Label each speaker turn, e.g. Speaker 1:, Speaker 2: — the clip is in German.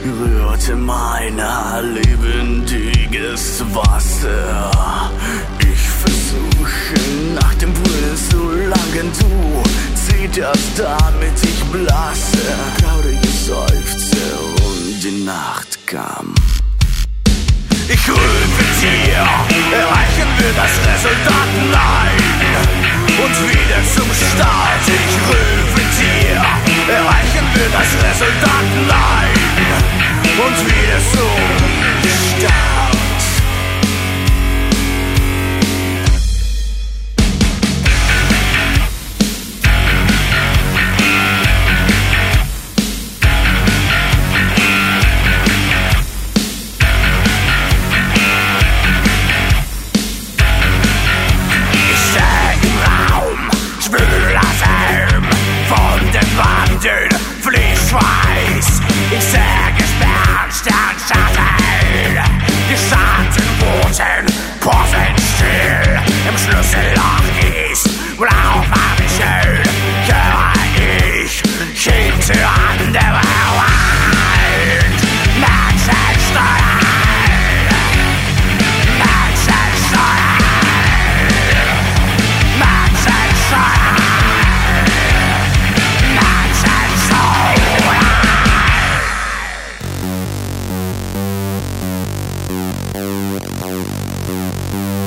Speaker 1: rührte meiner lebendiges Wasser. Ich versuche nach dem Brunnen zu langen, du zitterst, damit ich blasse. Traurige Seufzer und die Nacht kam. Ich rufe dir, erreichen wir das Resultat? Nein, und wieder zum Start. Ich rufe dir, erreichen wir das Resultat? Nein, und wieder zum Start. Fließschweiß, ich sag es Bernsteinschatten, die Schattenboten posen still, im Schlüsselloch ist blaufarbig schön, höre ich hinter andere Wand, Menschen steuern, Menschen steuern, Menschen steuern.
Speaker 2: Thank you.